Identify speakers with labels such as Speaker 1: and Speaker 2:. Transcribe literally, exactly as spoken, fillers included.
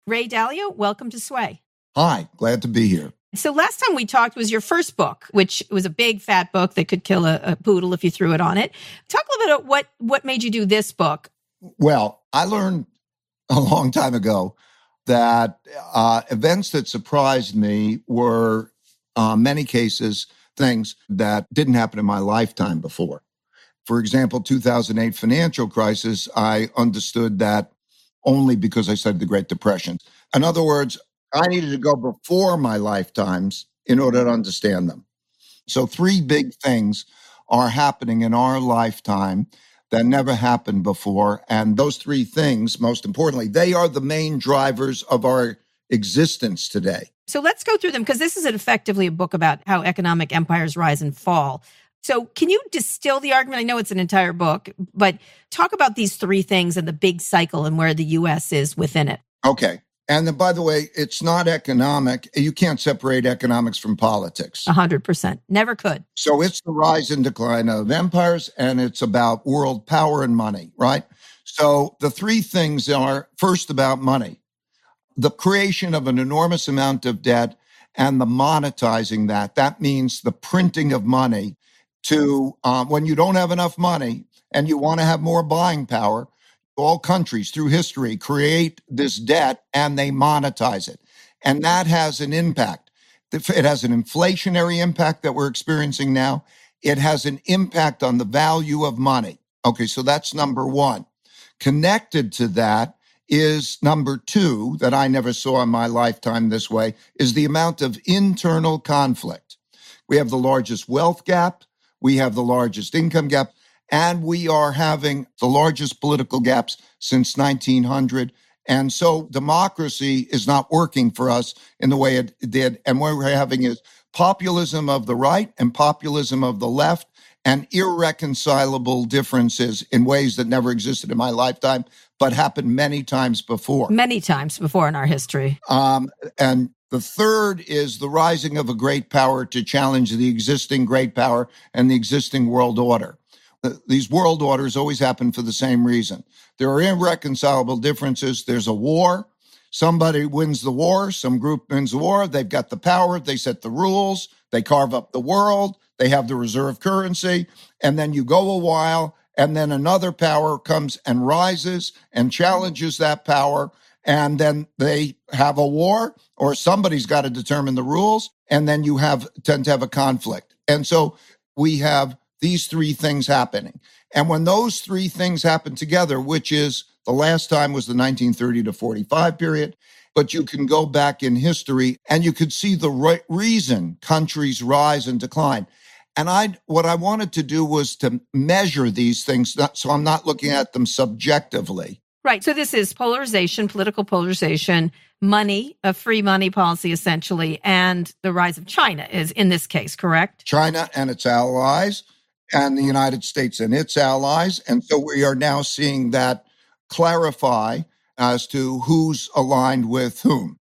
Speaker 1: Ray Dalio, welcome to Sway.
Speaker 2: Hi, glad to be here.
Speaker 1: So last time we talked was your first book, which was a big fat book that could kill a, a poodle if you threw it on it. Talk a little bit about what, what made you do this book.
Speaker 2: Well, I learned a long time ago that uh, events that surprised me were, uh, many cases, things that didn't happen in my lifetime before. For example, two thousand eight financial crisis, I understood that only because I studied the Great Depression. In other words, I needed to go before my lifetimes in order to understand them. So three big things are happening in our lifetime that never happened before. And those three things, most importantly, they are the main drivers of our existence today.
Speaker 1: So let's go through them, because this is effectively a book about how economic empires rise and fall. So can you distill the argument? I know it's an entire book, but talk about these three things and the big cycle and where the U S is within it.
Speaker 2: Okay. And then, by the way, it's not economic. You can't separate economics from politics.
Speaker 1: A hundred percent. Never could.
Speaker 2: So it's the rise and decline of empires, and it's about world power and money, right? So the three things are, first, about money, the creation of an enormous amount of debt and the monetizing that. That means the printing of money to, um, when you don't have enough money and you want to have more buying power, all countries through history create this debt and they monetize it. And that has an impact. It has an inflationary impact that we're experiencing now. It has an impact on the value of money. Okay, so that's number one. Connected to that is number two, that I never saw in my lifetime this way, is the amount of internal conflict. We have the largest wealth gap. We have the largest income gap. And we are having the largest political gaps since nineteen hundred. And so democracy is not working for us in the way it did. And what we're having is populism of the right and populism of the left, and irreconcilable differences in ways that never existed in my lifetime, but happened many times before.
Speaker 1: Many times before in our history.
Speaker 2: Um, and the third is the rising of a great power to challenge the existing great power and the existing world order. These world orders always happen for the same reason. There are irreconcilable differences. There's a war. Somebody wins the war. Some group wins the war. They've got the power. They set the rules. They carve up the world. They have the reserve currency. And then you go a while, and then another power comes and rises and challenges that power. And then they have a war, or somebody's got to determine the rules. And then you have tend to have a conflict. And so we have these three things happening. And when those three things happen together, which is the last time was the nineteen thirty to forty-five period, but you can go back in history and you could see the right reason countries rise and decline. And I, what I wanted to do was to measure these things, so I'm not looking at them subjectively.
Speaker 1: Right. So this is polarization, political polarization, money, a free money policy, essentially, and the rise of China is in this case, correct?
Speaker 2: China and its allies, and the United States and its allies. And so we are now seeing that clarify as to who's aligned with whom.